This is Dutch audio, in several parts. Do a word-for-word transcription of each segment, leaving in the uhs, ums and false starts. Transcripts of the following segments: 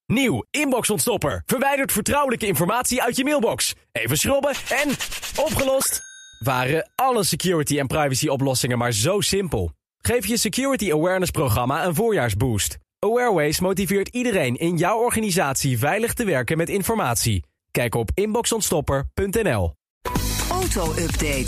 Nieuw, inbox-ontstopper. Verwijdert vertrouwelijke informatie uit je mailbox. Even schrobben en opgelost. Waren alle security- en privacy-oplossingen maar zo simpel? Geef je Security Awareness programma een voorjaarsboost. Awareways motiveert iedereen in jouw organisatie veilig te werken met informatie. Kijk op inbox ontstopper punt n l. Auto-update.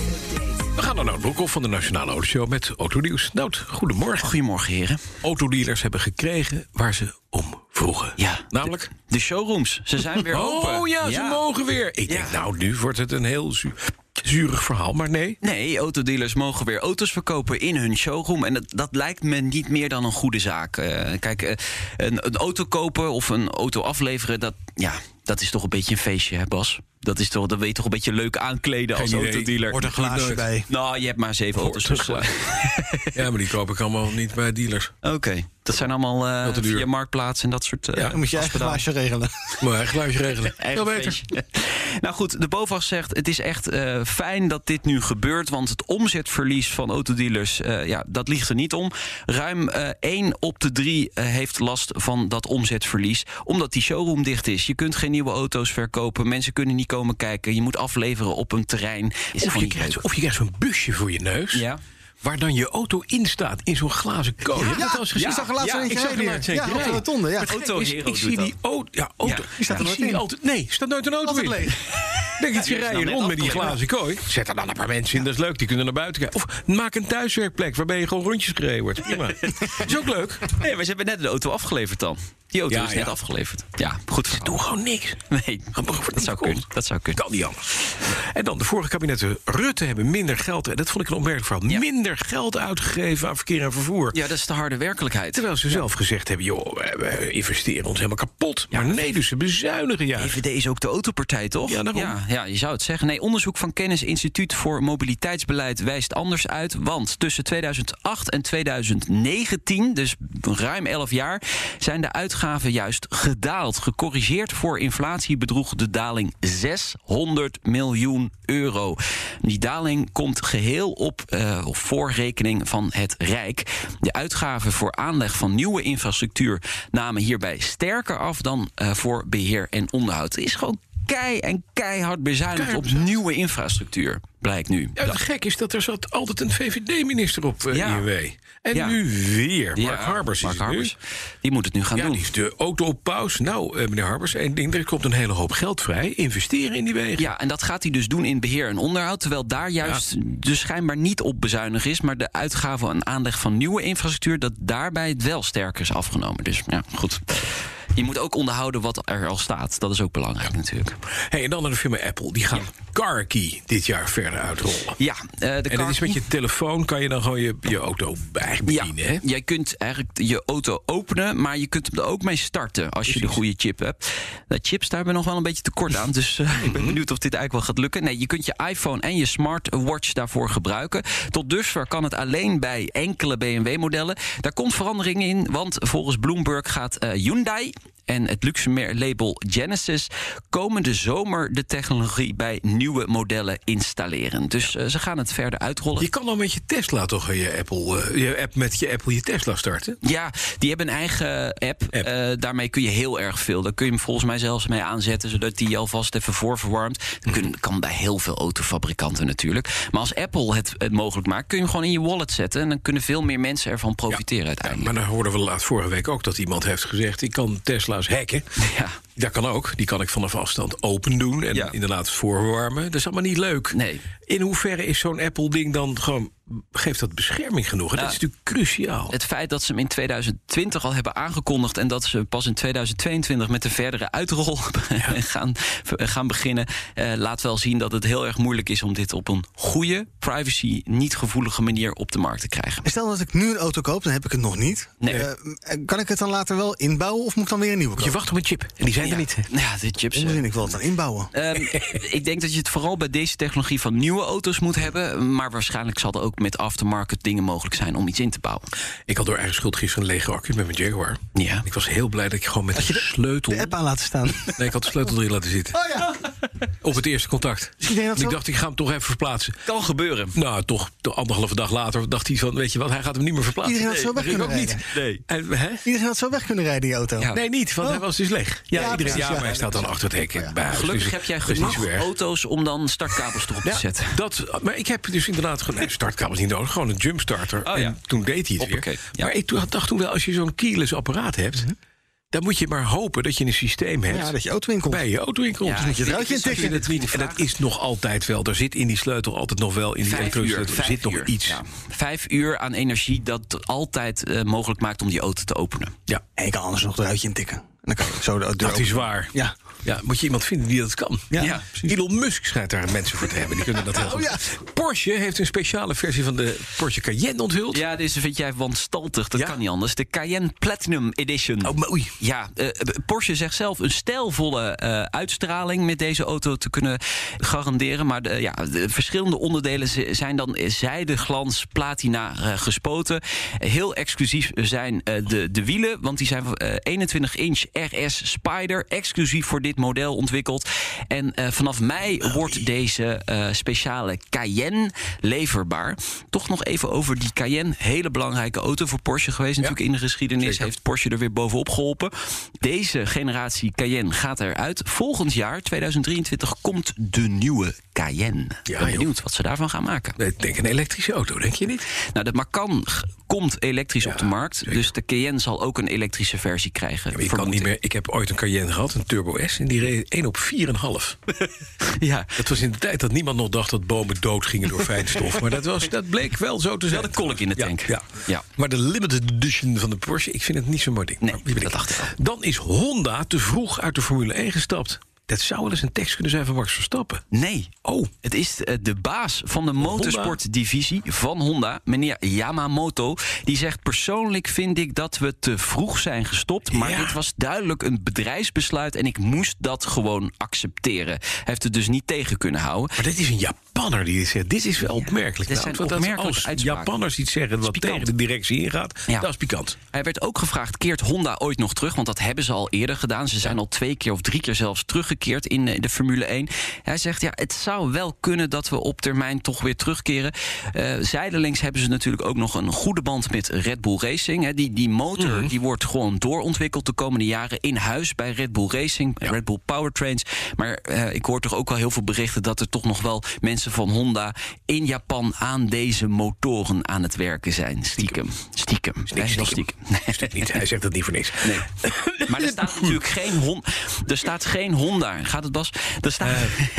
We gaan naar Nout Broekhoff van de Nationale Autoshow met Autonieuws. Nout, goedemorgen. Goedemorgen, heren. Autodealers hebben gekregen waar ze om vroegen. Ja, namelijk? De, de showrooms. Ze zijn weer open. Oh ja, ze ja. mogen weer. Ik ja. denk, nou, nu wordt het een heel zu- zuurig verhaal, maar nee. Nee, autodealers mogen weer auto's verkopen in hun showroom. En dat, dat lijkt me niet meer dan een goede zaak. Uh, kijk, uh, een, een auto kopen of een auto afleveren, dat, ja, dat is toch een beetje een feestje, hè Bas? Dat is toch, dat weet je toch een beetje leuk aankleden als Geen idee. autodealer. Hoort een glaasje bij. Nou, je hebt maar zeven Hoort auto's. een Dus, Ja, maar die koop ik allemaal niet bij dealers. Oké, okay. Dat zijn allemaal uh, Veel te duur. via Marktplaats en dat soort... Uh, Ja, Dan moet je eigen glaasje regelen. Maar eigen geluidje regelen. Eigen Veel beter. feestje. Nou goed, de BOVAG zegt het is echt uh, fijn dat dit nu gebeurt, want het omzetverlies van autodealers, uh, ja, dat ligt er niet om. Ruim uh, één op de drie uh, heeft last van dat omzetverlies, omdat die showroom dicht is. Je kunt geen nieuwe auto's verkopen, mensen kunnen niet komen kijken, je moet afleveren op een terrein. Is Of je, krijgt, of je krijgt zo'n busje voor je neus. Ja. Waar dan je auto in staat, in zo'n glazen kooi. Heb je dat al eens gezien? Ik zag er laatst Ja, een ik eentje zag er rijden laatst hier. eentje Ja, op de rijden. rotonde, ja. Auto Is- Hero ik zie doet die auto. Ja, auto. Ja. Die staat er Ik nooit zie die in. altijd. Nee, staat nooit een auto Altijd in. leeg. Denk je, ze die is rijden nou rond net met die afgeleverd. glazen kooi. Zet er dan een paar mensen in, dat is leuk. Die kunnen naar buiten kijken. Of maak een thuiswerkplek waarbij je gewoon rondjes gereden wordt. Prima. Is ook leuk. Nee, maar ze hebben net de auto afgeleverd dan. Die auto Ja, is net ja. afgeleverd. Ja, goed verhaal. Doe gewoon niks. Nee, Gewoon wordt dat niet zou verkocht. kunnen. Dat zou kunnen. Kan niet anders. En dan de vorige kabinetten Rutte hebben minder geld. En dat vond ik een opmerkelijk verhaal. Ja. Minder geld uitgegeven aan verkeer en vervoer. Ja, dat is de harde werkelijkheid. Terwijl ze zelf gezegd hebben, joh, we- we investeren ons helemaal kapot. Maar nee, dus ze bezuinigen V juist. V D is ook de autopartij, toch? Ja, daarom. Ja, ja, je zou het zeggen. Nee, onderzoek van Kennis Instituut voor Mobiliteitsbeleid wijst anders uit. Want tussen tweeduizend acht en tweeduizend negentien, dus ruim elf jaar, zijn de uitgaven juist gedaald. Gecorrigeerd voor inflatie bedroeg de daling zeshonderd miljoen euro. Die daling komt geheel op uh, of voor rekening van het Rijk. De uitgaven voor aanleg van nieuwe infrastructuur namen hierbij sterker af dan uh, voor beheer en onderhoud. Het is gewoon kei en keihard bezuinigd Keihard op bezuinigd. nieuwe infrastructuur, blijkt nu. Ja, het gek is dat er zat altijd een V V D-minister op uh, Ja. I N W. En Ja. nu weer. Mark Ja, Harbers Mark is het Harbers. nu. Die moet het nu gaan Ja, doen. die is de auto op pauze. Nou, uh, meneer Harbers, één ding, er komt een hele hoop geld vrij. Investeren in die wegen. Ja, en dat gaat hij dus doen in beheer en onderhoud. Terwijl daar juist dus schijnbaar niet op bezuinigd is. Maar de uitgaven en aanleg van nieuwe infrastructuur, dat daarbij het wel sterker is afgenomen. Dus ja, goed. Je moet ook onderhouden wat er al staat. Dat is ook belangrijk natuurlijk. Hey, en dan naar de firma Apple. Die gaan Car Key dit jaar verder uitrollen. Ja, uh, de En dat is met je telefoon kan je dan gewoon je, je auto eigenlijk Ja, bedienen, hè? jij kunt eigenlijk je auto openen, maar je kunt hem er ook mee starten als je de goede chip hebt. De chips, daar hebben we nog wel een beetje tekort aan, dus uh, ik ben benieuwd of dit eigenlijk wel gaat lukken. Nee, je kunt je iPhone en je smartwatch daarvoor gebruiken. Tot dusver kan het alleen bij enkele B M W-modellen. Daar komt verandering in, want volgens Bloomberg gaat uh, Hyundai en het luxe label Genesis komende zomer de technologie bij nieuwe modellen installeren. Dus uh, ze gaan het verder uitrollen. Je kan dan met je Tesla toch je Apple, uh, je app met je Apple je Tesla starten? Ja, die hebben een eigen app. App. Uh, daarmee kun je heel erg veel. Daar kun je hem volgens mij zelfs mee aanzetten, zodat die alvast even voorverwarmt. Dat kun, kan bij heel veel autofabrikanten natuurlijk. Maar als Apple het, het mogelijk maakt, kun je hem gewoon in je wallet zetten. En dan kunnen veel meer mensen ervan profiteren Ja, uiteindelijk. maar dan hoorden we laat vorige week ook dat iemand heeft gezegd, ik kan Tesla's hacken. Ja. Dat kan ook. Die kan ik vanaf afstand open doen en Ja. inderdaad voorwarmen. Dat is allemaal niet leuk. Nee. In hoeverre is zo'n Apple-ding dan gewoon, geeft dat bescherming genoeg? En Ja. dat is natuurlijk cruciaal. Het feit dat ze hem in tweeduizend twintig al hebben aangekondigd en dat ze pas in tweeduizend tweeëntwintig met de verdere uitrol gaan, gaan beginnen, uh, laat wel zien dat het heel erg moeilijk is om dit op een goede, privacy, niet gevoelige manier op de markt te krijgen. Stel dat ik nu een auto koop, dan heb ik het nog niet. Nee. Uh, kan ik het dan later wel inbouwen of moet ik dan weer een nieuwe Je kopen? wacht op een chip en die zijn Ja. er niet. Ja, de chips. Hoe moet ik wel het dan inbouwen? Um, ik denk dat je het vooral bij deze technologie van nieuwe auto's moet hebben. Maar waarschijnlijk zal er ook met aftermarket dingen mogelijk zijn om iets in te bouwen. Ik had door eigen schuld gisteren een lege accu met mijn Jaguar. Ja. Ik was heel blij dat ik gewoon met de sleutel... De app aan laten staan. Nee, ik had de sleutel erin laten zitten. Oh ja. Op het eerste contact. Is iedereen dat En ik zo? dacht, ik ga hem toch even verplaatsen. Kan gebeuren. Nou, toch toch anderhalve dag later dacht hij van... weet je wat, hij gaat hem niet meer verplaatsen. Iedereen had zo weg Nee, ik kunnen ook niet. Nee. En, hè? Iedereen had zo weg kunnen rijden, die auto. Ja. Nee, niet, want Oh. hij was dus leeg. Ja, Ja, iedereen, precies, ja, ja. maar hij staat dan achter het hek. bij huis, Gelukkig dus heb jij dat is niet genoeg zo erg. auto's om dan startkabels erop te Ja, zetten. dat, maar ik heb dus inderdaad gewoon... Nee, startkabels niet nodig, gewoon een jumpstarter. Oh, ja. En toen deed hij het Hoppakee, weer. ja. Maar ik dacht toen wel, als je zo'n keyless apparaat hebt... dan moet je maar hopen dat je een systeem hebt... Ja, dat je autowinkel. bij je autowinkel. Ja, Dus moet je het eruit ruitje als je intikken. het niet, en dat is nog altijd wel. Er zit in die sleutel altijd nog wel... in die Vijf elektronische uur, sleutel, er vijf zit nog uur. iets. Ja. Vijf uur aan energie dat altijd uh, mogelijk maakt om die auto te openen. Ja, En je kan anders nog het ruitje intikken. En dan kan je zo de deur dat is openen. waar. Ja. Ja, moet je iemand vinden die dat kan. Ja, Ja. Elon Musk schijnt daar mensen voor te hebben. Die kunnen dat heel goed. Oh, ja. Porsche heeft een speciale versie van de Porsche Cayenne onthuld. Ja, deze vind jij wanstaltig. Dat Ja? kan niet anders. De Cayenne Platinum Edition. Oh, mooi. Ja, uh, Porsche zegt zelf een stijlvolle uh, uitstraling met deze auto te kunnen garanderen. Maar de, ja, de verschillende onderdelen zijn dan zijdeglans platina uh, gespoten. Heel exclusief zijn uh, de, de wielen, want die zijn uh, eenentwintig inch R S Spider. Exclusief voor dit model ontwikkeld. En uh, vanaf mei wordt deze uh, speciale Cayenne leverbaar. Toch nog even over die Cayenne. Hele belangrijke auto voor Porsche geweest. Ja. Natuurlijk in de geschiedenis Zeker. heeft Porsche er weer bovenop geholpen. Deze generatie Cayenne gaat eruit. Volgend jaar, tweeduizend drieëntwintig, komt de nieuwe Cayenne. Ja, ben joh. benieuwd wat ze daarvan gaan maken. Ik denk een elektrische auto, denk je niet? Nou, de Macan g- komt elektrisch Ja, op de markt. zeker. Dus de Cayenne zal ook een elektrische versie krijgen. Ja, maar je kan vermoed niet ik. meer. Ik heb ooit een Cayenne gehad, een Turbo S. En die reed één op vier komma vijf. Ja. Dat was in de tijd dat niemand nog dacht dat bomen dood gingen door fijnstof. Maar dat, was, dat bleek wel zo te zijn. Ja, de kolk in de Ja, tank. Ja, Ja. Maar de limited edition van de Porsche, ik vind het niet zo'n mooi ding. Nee, Maar wie weet dat ik. dacht ik al. Dan is Honda te vroeg uit de Formule één gestapt. Dat zou wel eens een tekst kunnen zijn van Max Verstappen. Nee. Oh, Het is uh, de baas van de motorsportdivisie van Honda, meneer Yamamoto. Die zegt: persoonlijk vind ik dat we te vroeg zijn gestopt. Maar Ja. dit was duidelijk een bedrijfsbesluit en ik moest dat gewoon accepteren. Hij heeft het dus niet tegen kunnen houden. maar dit is een Japanner die dit zegt. Dit is wel opmerkelijk. dit Nou, zijn want dat opmerkelijke als uitspraken. Japanners iets zeggen wat pikant. tegen de directie ingaat, Ja. dat is pikant. Hij werd ook gevraagd: keert Honda ooit nog terug? Want dat hebben ze al eerder gedaan. Ze zijn al twee keer of drie keer zelfs teruggekeerd in uh, de Formule één. Hij zegt: ja, het zou wel kunnen dat we op termijn toch weer terugkeren. Uh, zijdelings hebben ze natuurlijk ook nog een goede band met Red Bull Racing. Hè. Die, die motor Mhm. die wordt gewoon doorontwikkeld de komende jaren in huis bij Red Bull Racing, bij Red Bull Powertrains. Maar uh, ik hoor toch ook wel heel veel berichten dat er toch nog wel mensen van Honda in Japan aan deze motoren aan het werken zijn. Stiekem. Stiekem. Hè, heel stiekem. Stuk niet. Hij zegt dat niet voor niks. Nee. Maar er staat natuurlijk geen Honda. Er staat geen Honda. Gaat het, Bas? Er staat,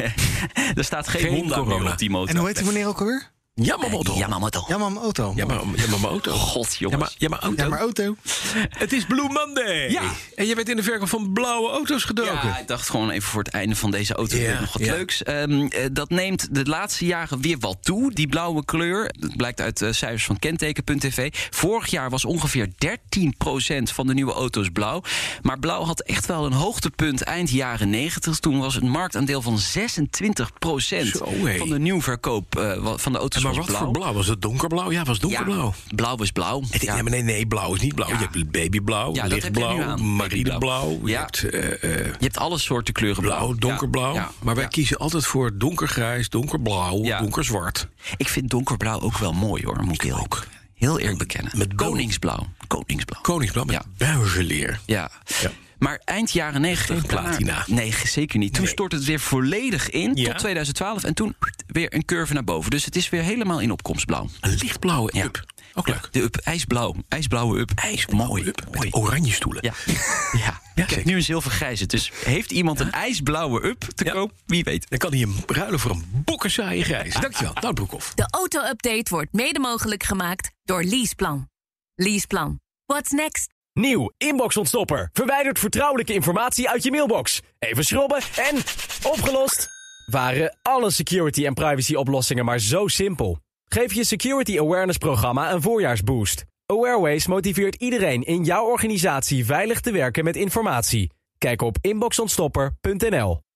er staat geen, geen Honda corona. meer op die motor. En hoe heet die meneer ook alweer? Yamamoto. Yamamoto. Ja, maar mijn auto. Ja, maar, ja, maar mijn auto. God, Ja, jongens. maar, ja, maar auto. Ja, maar auto. Het is Blue Monday. Ja. En je bent in de verkoop van blauwe auto's gedoken. Ja, ik dacht gewoon even voor het einde van deze auto Ja, nog wat ja. leuks. Um, uh, dat neemt de laatste jaren weer wat toe, die blauwe kleur. Dat blijkt uit uh, cijfers van kenteken punt t v. Vorig jaar was ongeveer dertien procent van de nieuwe auto's blauw. Maar blauw had echt wel een hoogtepunt eind jaren negentig. Toen was het marktaandeel van zesentwintig procent Zo, hé. van de nieuwverkoop uh, wa- van de auto's Maar was wat blauw. voor blauw? Was het donkerblauw? Ja, was donkerblauw. Ja, blauw is blauw. Het- Ja. Ja, maar nee, nee, blauw is niet blauw. Ja. Je hebt babyblauw, Ja, dat heb je nu lichtblauw, aan. marineblauw. Je Ja. hebt eh, eh, Je hebt alle soorten kleuren blauw. blauw, donkerblauw. Ja. Ja. Maar wij Ja. kiezen altijd voor donkergrijs, donkerblauw, Ja. donkerzwart. Ik vind donkerblauw ook wel mooi, hoor. Moet ik heel, ook. heel eerlijk bekennen. Met blauw. Koningsblauw. Koningsblauw. Koningsblauw met Ja. buizenleer. Ja. Ja. Maar eind jaren negentig... Geen platina. daarna- Nee, zeker niet. Toen Nee. stort het weer volledig in Ja. tot tweeduizend twaalf. En toen weer een curve naar boven. Dus het is weer helemaal in opkomstblauw. Een lichtblauwe Ja. up. Ook leuk. De up, ijsblauw. IJsblauwe up. IJsblauwe Mooi. up Mooi. met oranje stoelen. Ja. ja. Ja, Ik heb zeker. nu een zilvergrijze. Dus heeft iemand een ijsblauwe up te Ja. koop? Wie weet. Dan kan hij hem ruilen voor een bokkensaaie grijs. Dankjewel, Nout Broekhoff. De auto-update wordt mede mogelijk gemaakt door Leaseplan. Leaseplan. What's next? Nieuw, inbox-ontstopper. Verwijdert vertrouwelijke informatie uit je mailbox. Even schrobben en opgelost. Waren alle security- en privacy-oplossingen maar zo simpel? Geef je Security Awareness programma een voorjaarsboost. Awareways motiveert iedereen in jouw organisatie veilig te werken met informatie. Kijk op inbox ontstopper punt n l.